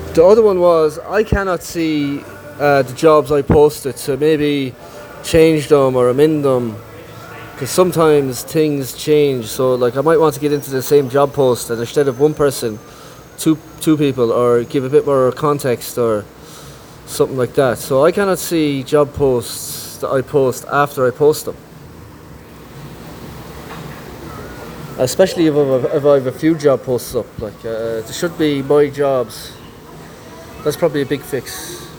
The other one was I cannot see the jobs I posted to maybe change them or amend them because sometimes things change. So like I might want to get into the same job post and instead of one person, two people, or give a bit more context or something like that. So I cannot see job posts that I post after I post them, especially if I have a few job posts up. Like there should be my jobs. That's probably a big fix.